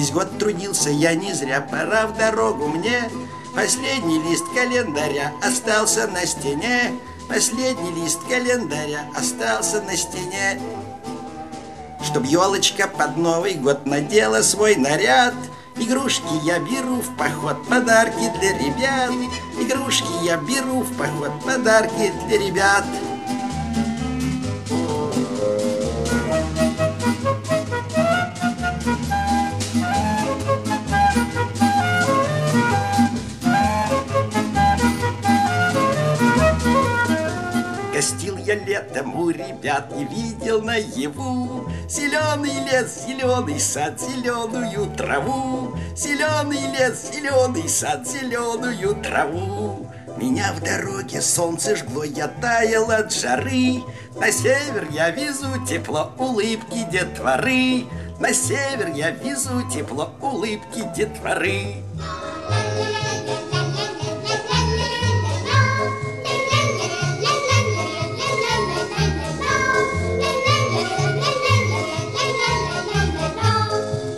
Весь год трудился я не зря, пора в дорогу мне. Последний лист календаря остался на стене. Последний лист календаря остался на стене. Чтоб елочка под Новый год надела свой наряд. Игрушки я беру в поход, подарки для ребят. Игрушки я беру в поход, подарки для ребят. Гостил я летом у ребят и видел наяву зеленый лес, зеленый сад, зеленую траву. Зеленый лес, зеленый сад, зеленую траву. Меня в дороге солнце жгло, я таял от жары. На север я везу тепло, улыбки детворы. На север я везу тепло, улыбки детворы.